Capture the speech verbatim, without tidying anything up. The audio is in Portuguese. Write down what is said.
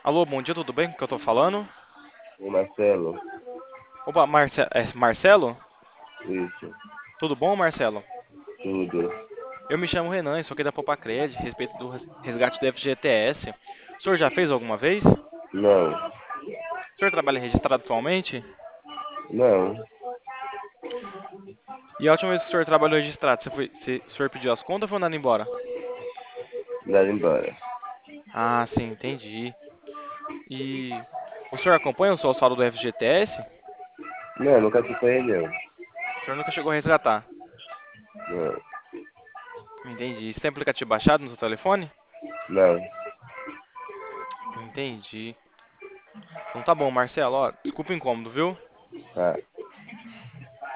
Alô, bom dia, tudo bem? Com o que eu tô falando? O Marcelo, Opa, Marce é Marcelo? isso, Tudo bom, Marcelo? tudo. Eu me chamo Renan, sou aqui da Popacred, a respeito do res- resgate do F G T S. O senhor já fez alguma vez? O Não, senhor trabalha registrado atualmente? não, E a última vez que o senhor trabalhou registrado, você foi, você- o senhor pediu as contas ou foi mandado embora? dá embora. Ah, sim, entendi. E o senhor acompanha o seu saldo do F G T S? Não, nunca acompanhei não. O senhor nunca chegou a resgatar? Não, Entendi. Você tem aplicativo baixado no seu telefone? não, Entendi. Então tá bom, Marcelo, ó, desculpa o incômodo, viu? tá.